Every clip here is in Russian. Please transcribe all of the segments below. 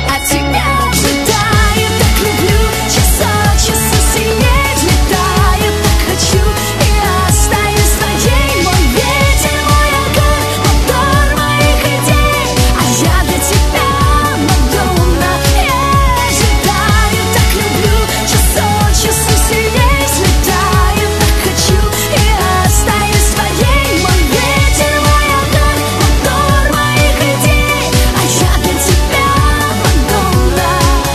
от тебя ожидаю. Так люблю, час от часу сильнее взлетаю. Так хочу и остаюсь твоей. Мой ветер, мой огонь, мотор моих идей. А я для тебя Мадонна. Я ожидаю, так люблю, час от часу сильнее взлетаю. Так хочу и остаюсь твоей. Мой ветер, мой огонь, мотор моих идей. А я для тебя Мадонна.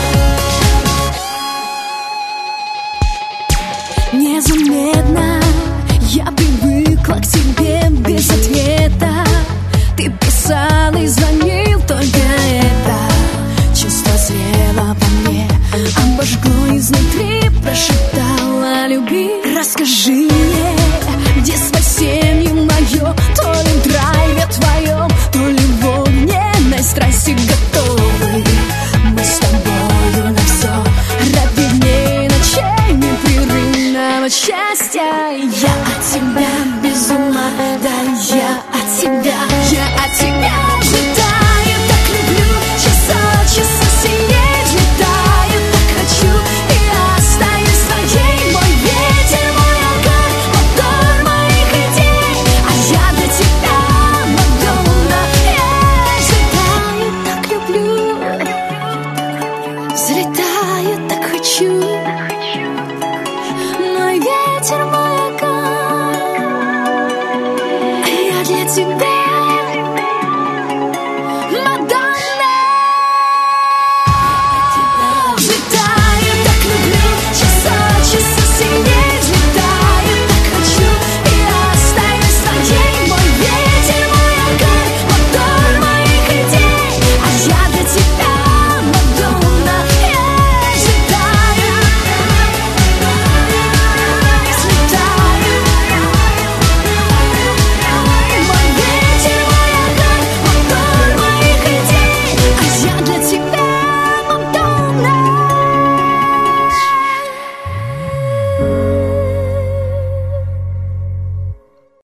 Незаметно я привыкла к тебе без ответа. Ты писал и звонил, только это чувство зрело во мне, обожгло изнутри, прошептала: люби. Расскажи